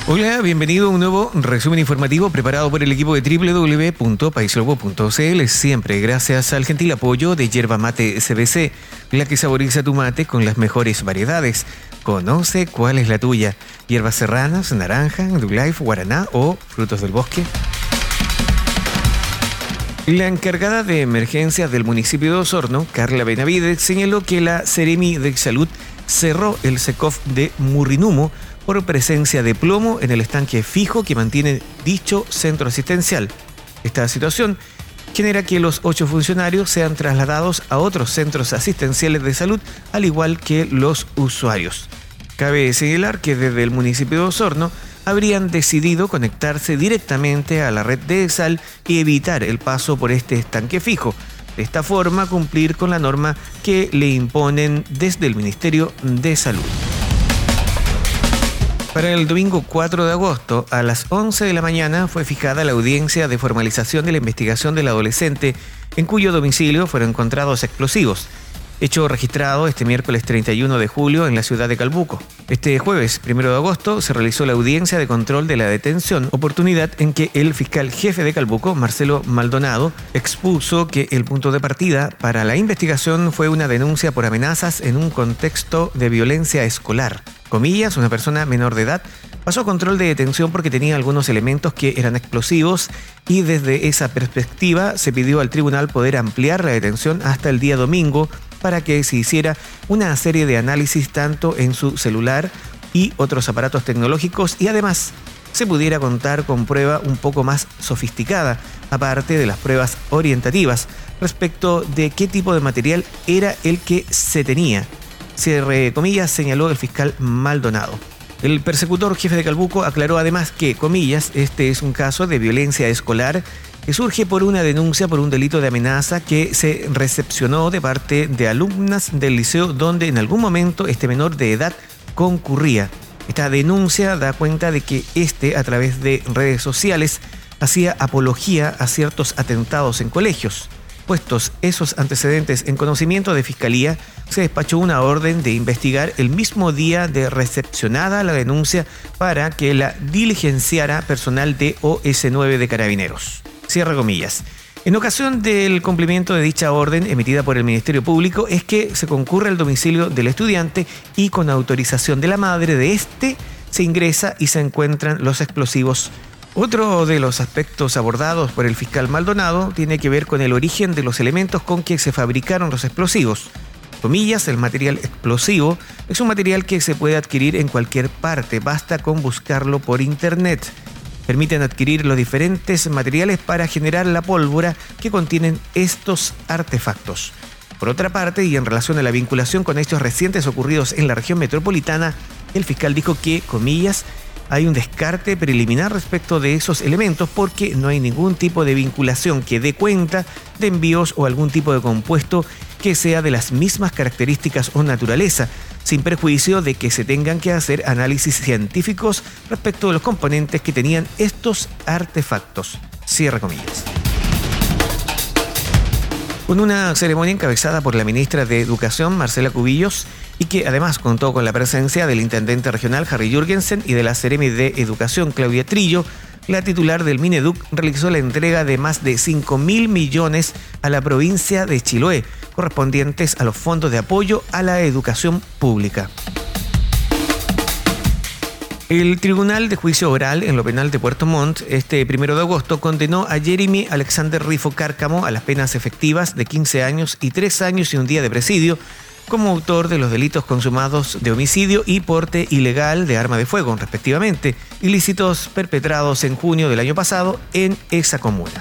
Hola, bienvenido a un nuevo resumen informativo preparado por el equipo de www.paislobo.cl, siempre gracias al gentil apoyo de Yerba Mate SBC, la que saboriza tu mate con las mejores variedades. Conoce cuál es la tuya: hierbas serranas, naranja, Duglife, guaraná o frutos del bosque. La encargada de emergencias del municipio de Osorno, Carla Benavides, señaló que la Seremi de Salud cerró el SECOF de Murrinumo por presencia de plomo en el estanque fijo que mantiene dicho centro asistencial. Esta situación genera que los 8 funcionarios sean trasladados a otros centros asistenciales de salud, al igual que los usuarios. Cabe señalar que desde el municipio de Osorno habrían decidido conectarse directamente a la red de sal y evitar el paso por este estanque fijo. De esta forma, cumplir con la norma que le imponen desde el Ministerio de Salud. Para el domingo 4 de agosto, a las 11 de la mañana, fue fijada la audiencia de formalización de la investigación del adolescente, en cuyo domicilio fueron encontrados explosivos. Hecho registrado este miércoles 31 de julio en la ciudad de Calbuco. Este jueves 1 de agosto se realizó la audiencia de control de la detención, oportunidad en que el fiscal jefe de Calbuco, Marcelo Maldonado, expuso que el punto de partida para la investigación fue una denuncia por amenazas en un contexto de violencia escolar. Comillas, una persona menor de edad pasó a control de detención porque tenía algunos elementos que eran explosivos y desde esa perspectiva se pidió al tribunal poder ampliar la detención hasta el día domingo para que se hiciera una serie de análisis tanto en su celular y otros aparatos tecnológicos y además se pudiera contar con prueba un poco más sofisticada, aparte de las pruebas orientativas, respecto de qué tipo de material era el que se tenía. Cierre comillas, señaló el fiscal Maldonado. El persecutor jefe de Calbuco aclaró además que, comillas, este es un caso de violencia escolar que surge por una denuncia por un delito de amenaza que se recepcionó de parte de alumnas del liceo donde en algún momento este menor de edad concurría. Esta denuncia da cuenta de que a través de redes sociales, hacía apología a ciertos atentados en colegios. Puestos esos antecedentes en conocimiento de Fiscalía, se despachó una orden de investigar el mismo día de recepcionada la denuncia para que la diligenciara personal de OS9 de Carabineros. Cierra comillas. En ocasión del cumplimiento de dicha orden emitida por el Ministerio Público es que se concurre al domicilio del estudiante y con autorización de la madre de se ingresa y se encuentran los explosivos. Otro de los aspectos abordados por el fiscal Maldonado tiene que ver con el origen de los elementos con que se fabricaron los explosivos. Comillas, el material explosivo es un material que se puede adquirir en cualquier parte, basta con buscarlo por internet. Permiten adquirir los diferentes materiales para generar la pólvora que contienen estos artefactos. Por otra parte, y en relación a la vinculación con hechos recientes ocurridos en la región metropolitana, el fiscal dijo que, comillas, hay un descarte preliminar respecto de esos elementos porque no hay ningún tipo de vinculación que dé cuenta de envíos o algún tipo de compuesto que sea de las mismas características o naturaleza, sin perjuicio de que se tengan que hacer análisis científicos respecto de los componentes que tenían estos artefactos. Cierra comillas. Con una ceremonia encabezada por la ministra de Educación, Marcela Cubillos, y que además contó con la presencia del intendente regional Harry Jürgensen y de la Seremi de Educación Claudia Trillo, la titular del Mineduc realizó la entrega de más de 5.000 millones a la provincia de Chiloé, correspondientes a los fondos de apoyo a la educación pública. El Tribunal de Juicio Oral en lo Penal de Puerto Montt, este 1 de agosto, condenó a Jeremy Alexander Rifo Cárcamo a las penas efectivas de 15 años y 3 años y un día de presidio, como autor de los delitos consumados de homicidio y porte ilegal de arma de fuego, respectivamente, ilícitos perpetrados en junio del año pasado en esa comuna.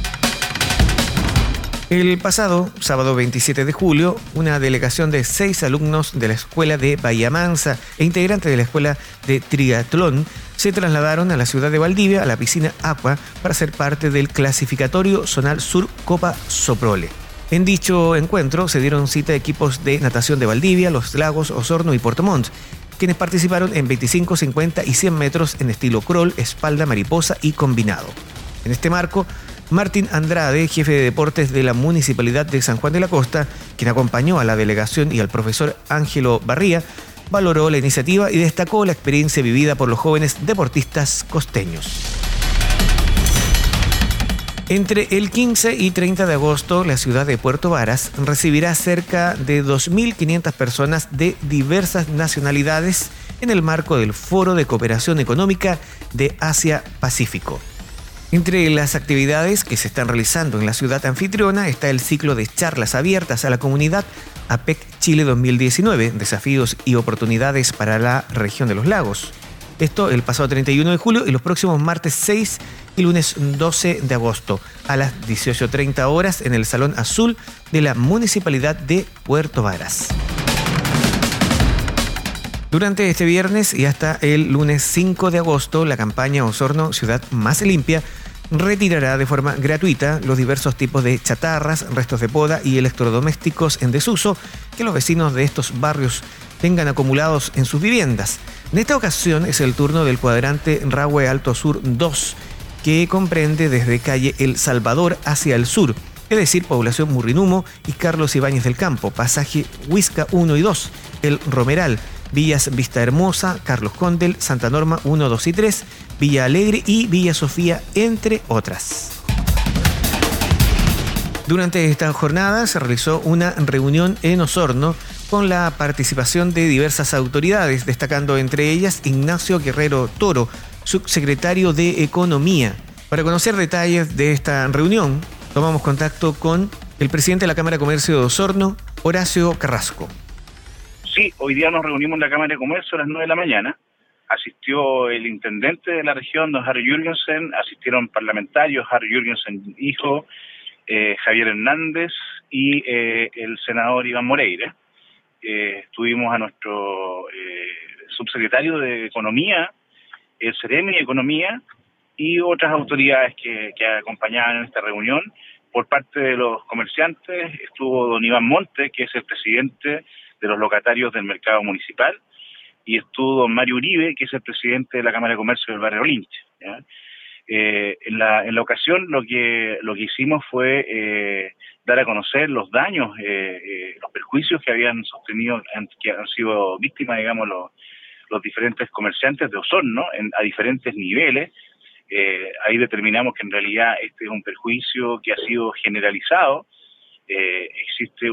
El pasado sábado 27 de julio, una delegación de 6 alumnos de la escuela de Bahía Mansa e integrantes de la escuela de triatlón se trasladaron a la ciudad de Valdivia, a la piscina Aqua, para ser parte del clasificatorio Zonal Sur Copa Soprole. En dicho encuentro se dieron cita equipos de natación de Valdivia, Los Lagos, Osorno y Puerto Montt, quienes participaron en 25, 50 y 100 metros en estilo crawl, espalda, mariposa y combinado. En este marco, Martín Andrade, jefe de deportes de la Municipalidad de San Juan de la Costa, quien acompañó a la delegación, y al profesor Ángelo Barría, valoró la iniciativa y destacó la experiencia vivida por los jóvenes deportistas costeños. Entre el 15 y 30 de agosto, la ciudad de Puerto Varas recibirá cerca de 2.500 personas de diversas nacionalidades en el marco del Foro de Cooperación Económica de Asia-Pacífico. Entre las actividades que se están realizando en la ciudad anfitriona está el ciclo de charlas abiertas a la comunidad APEC Chile 2019, desafíos y oportunidades para la región de los lagos. Esto el pasado 31 de julio y los próximos martes 6 y lunes 12 de agosto a las 18:30 horas en el Salón Azul de la Municipalidad de Puerto Varas. Durante este viernes y hasta el lunes 5 de agosto, la campaña Osorno Ciudad Más Limpia retirará de forma gratuita los diversos tipos de chatarras, restos de poda y electrodomésticos en desuso que los vecinos de estos barrios tengan acumulados en sus viviendas. En esta ocasión es el turno del cuadrante Rahue Alto Sur 2, que comprende desde calle El Salvador hacia el sur, es decir, población Murrinumo y Carlos Ibáñez del Campo, pasaje Huisca 1 y 2, El Romeral, Villas Vista Hermosa, Carlos Condel, Santa Norma 1, 2 y 3, Villa Alegre y Villa Sofía, entre otras. Durante esta jornada se realizó una reunión en Osorno con la participación de diversas autoridades, destacando entre ellas Ignacio Guerrero Toro, subsecretario de Economía. Para conocer detalles de esta reunión, tomamos contacto con el presidente de la Cámara de Comercio de Osorno, Horacio Carrasco. Sí, hoy día nos reunimos en la Cámara de Comercio a las 9 de la mañana. Asistió el intendente de la región, don Harry Jürgensen, asistieron parlamentarios, Harry Jürgensen hijo, Javier Hernández y el senador Iván Moreira. Tuvimos a nuestro subsecretario de Economía, el Ceremi de Economía y otras autoridades que acompañaban en esta reunión. Por parte de los comerciantes estuvo don Iván Monte, que es el presidente de los locatarios del mercado municipal, y estuvo don Mario Uribe, que es el presidente de la Cámara de Comercio del barrio Linche, ¿ya? En la ocasión lo que hicimos fue dar a conocer los daños, los perjuicios que habían sostenido, que han sido víctimas, digamos, los diferentes comerciantes de Osorno a diferentes niveles. Ahí determinamos que en realidad este es un perjuicio que ha sido generalizado. Existe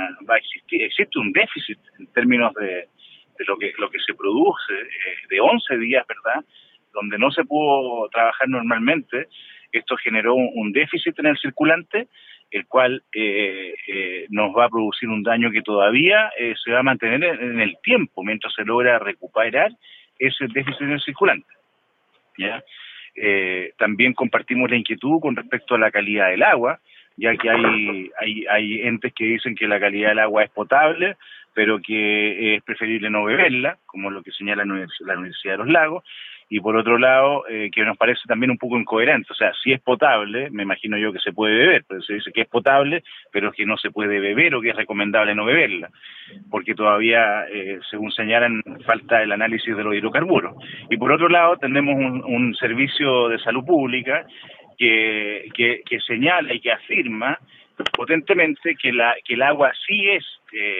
un déficit en términos de lo que se produce, de 11 días, ¿verdad?, donde no se pudo trabajar normalmente. Esto generó un déficit en el circulante, el cual nos va a producir un daño que todavía se va a mantener en el tiempo, mientras se logra recuperar ese déficit en el circulante, ¿ya? También compartimos la inquietud con respecto a la calidad del agua, ya que hay entes que dicen que la calidad del agua es potable, pero que es preferible no beberla, como lo que señala la Universidad de los Lagos, y por otro lado, que nos parece también un poco incoherente. O sea, si es potable, me imagino yo que se puede beber, pero se dice que es potable, pero que no se puede beber o que es recomendable no beberla, porque todavía, según señalan, falta el análisis de los hidrocarburos. Y por otro lado, tenemos un servicio de salud pública que señala y que afirma potentemente que el agua sí es,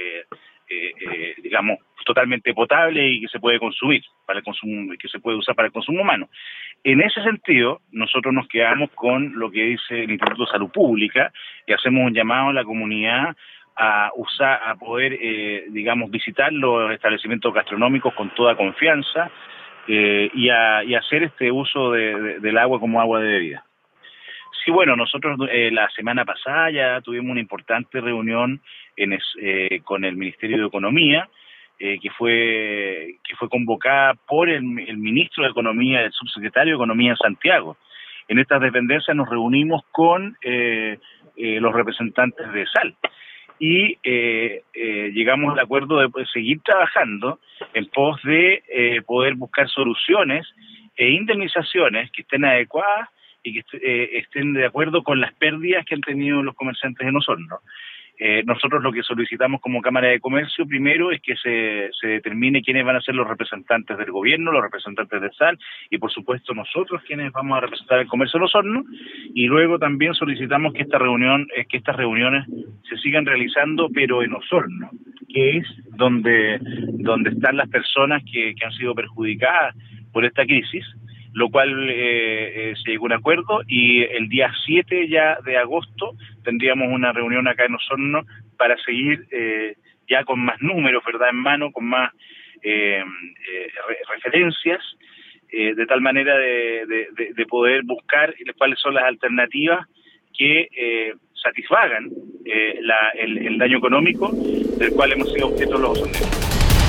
digamos, totalmente potable y que se puede consumir para el consumo, que se puede usar para el consumo humano. En ese sentido, nosotros nos quedamos con lo que dice el Instituto de Salud Pública y hacemos un llamado a la comunidad a poder, digamos, visitar los establecimientos gastronómicos con toda confianza y hacer este uso del agua como agua de bebida. Sí, bueno, nosotros la semana pasada ya tuvimos una importante reunión con el Ministerio de Economía, que fue convocada por el ministro de Economía, el subsecretario de Economía en Santiago. En estas dependencias nos reunimos con los representantes de SAL y llegamos al acuerdo de seguir trabajando en pos de poder buscar soluciones e indemnizaciones que estén adecuadas y que estén de acuerdo con las pérdidas que han tenido los comerciantes en Osorno. Nosotros lo que solicitamos como Cámara de Comercio primero es que se determine quiénes van a ser los representantes del gobierno, los representantes del SAL y por supuesto nosotros quienes vamos a representar el comercio en Osorno, y luego también solicitamos que estas reuniones se sigan realizando pero en Osorno, que es donde están las personas que han sido perjudicadas por esta crisis, lo cual se llegó a un acuerdo, y el día 7 ya de agosto tendríamos una reunión acá en Osorno para seguir ya con más números, ¿verdad?, en mano, con más referencias, de tal manera de poder buscar cuáles son las alternativas que satisfagan el daño económico del cual hemos sido objeto los osonenses.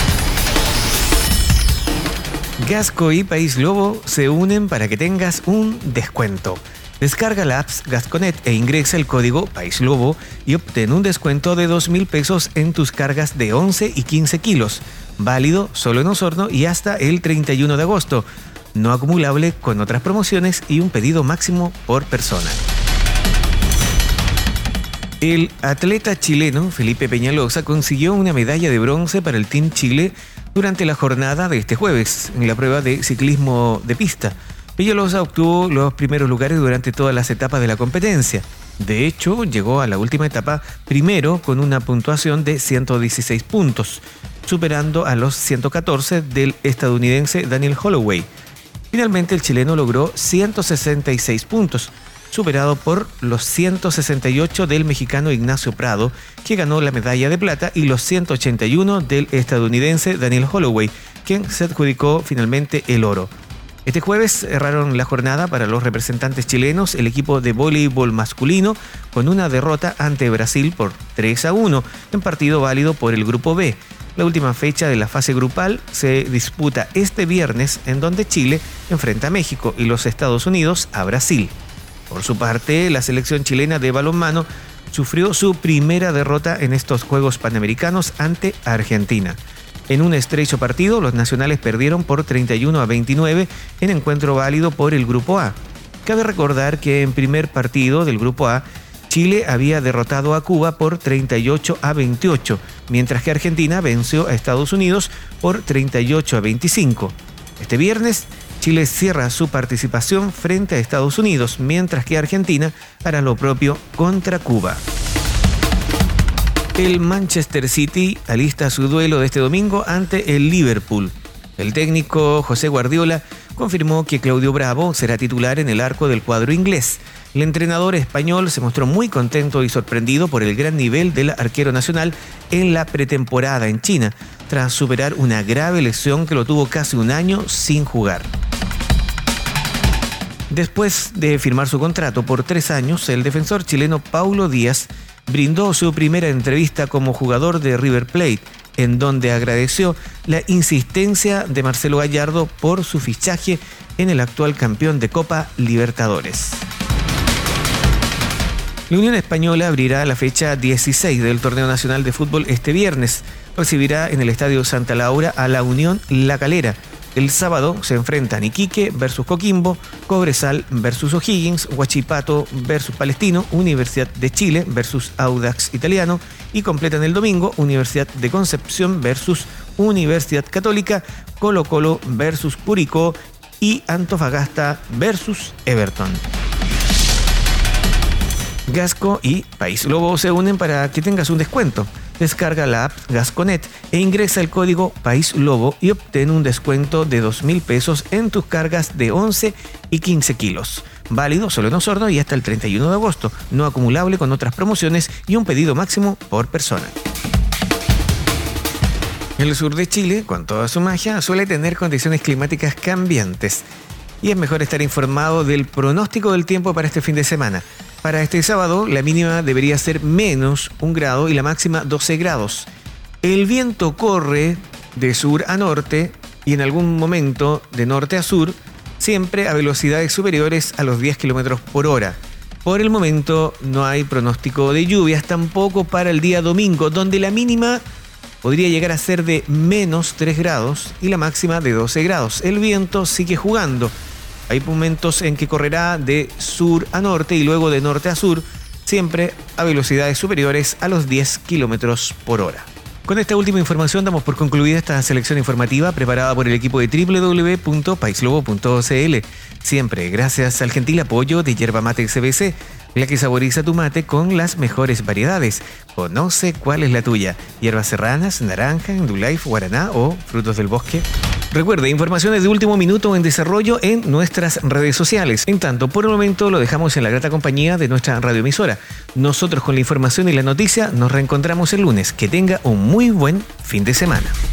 Gasco y País Lobo se unen para que tengas un descuento. Descarga la app Gasconet e ingresa el código País Lobo y obtén un descuento de 2.000 pesos en tus cargas de 11 y 15 kilos. Válido solo en Osorno y hasta el 31 de agosto. No acumulable con otras promociones y un pedido máximo por persona. El atleta chileno Felipe Peñalosa consiguió una medalla de bronce para el Team Chile durante la jornada de este jueves en la prueba de ciclismo de pista. Peñalosa obtuvo los primeros lugares durante todas las etapas de la competencia. De hecho, llegó a la última etapa primero con una puntuación de 116 puntos, superando a los 114 del estadounidense Daniel Holloway. Finalmente, el chileno logró 166 puntos, superado por los 168 del mexicano Ignacio Prado, que ganó la medalla de plata, y los 181 del estadounidense Daniel Holloway, quien se adjudicó finalmente el oro. Este jueves cerraron la jornada para los representantes chilenos el equipo de voleibol masculino con una derrota ante Brasil por 3-1 en partido válido por el Grupo B. La última fecha de la fase grupal se disputa este viernes, en donde Chile enfrenta a México y los Estados Unidos a Brasil. Por su parte, la selección chilena de balonmano sufrió su primera derrota en estos Juegos Panamericanos ante Argentina. En un estrecho partido, los nacionales perdieron por 31-29 en encuentro válido por el Grupo A. Cabe recordar que en primer partido del Grupo A, Chile había derrotado a Cuba por 38-28, mientras que Argentina venció a Estados Unidos por 38-25. Este viernes, Chile cierra su participación frente a Estados Unidos, mientras que Argentina hará lo propio contra Cuba. El Manchester City alista su duelo de este domingo ante el Liverpool. El técnico José Guardiola confirmó que Claudio Bravo será titular en el arco del cuadro inglés. El entrenador español se mostró muy contento y sorprendido por el gran nivel del arquero nacional en la pretemporada en China, tras superar una grave lesión que lo tuvo casi un año sin jugar. Después de firmar su contrato por 3 años, el defensor chileno Paulo Díaz brindó su primera entrevista como jugador de River Plate, en donde agradeció la insistencia de Marcelo Gallardo por su fichaje en el actual campeón de Copa Libertadores. La Unión Española abrirá la fecha 16 del Torneo Nacional de Fútbol este viernes. Recibirá en el Estadio Santa Laura a la Unión La Calera. El sábado se enfrentan Iquique versus Coquimbo, Cobresal versus O'Higgins, Huachipato versus Palestino, Universidad de Chile versus Audax Italiano, y completan el domingo Universidad de Concepción versus Universidad Católica, Colo-Colo versus Curicó y Antofagasta versus Everton. Gasco y País Lobo se unen para que tengas un descuento. Descarga la app Gasconet e ingresa el código País Lobo y obtén un descuento de 2.000 pesos en tus cargas de 11 y 15 kilos. Válido solo en Osorno y hasta el 31 de agosto. No acumulable con otras promociones y un pedido máximo por persona. El sur de Chile, con toda su magia, suele tener condiciones climáticas cambiantes. Y es mejor estar informado del pronóstico del tiempo para este fin de semana. Para este sábado, la mínima debería ser menos 1 grado y la máxima 12 grados. El viento corre de sur a norte y en algún momento de norte a sur, siempre a velocidades superiores a los 10 kilómetros por hora. Por el momento no hay pronóstico de lluvias, tampoco para el día domingo, donde la mínima podría llegar a ser de menos 3 grados y la máxima de 12 grados. El viento sigue jugando. Hay momentos en que correrá de sur a norte y luego de norte a sur, siempre a velocidades superiores a los 10 kilómetros por hora. Con esta última información damos por concluida esta selección informativa preparada por el equipo de www.paislobo.cl. Siempre gracias al gentil apoyo de Yerba Mate SBC, la que saboriza tu mate con las mejores variedades. Conoce cuál es la tuya: hierbas serranas, naranja, Endullife, guaraná o frutos del bosque. Recuerde, informaciones de último minuto en desarrollo en nuestras redes sociales. En tanto, por el momento lo dejamos en la grata compañía de nuestra radioemisora. Nosotros con la información y la noticia nos reencontramos el lunes. Que tenga un muy buen fin de semana.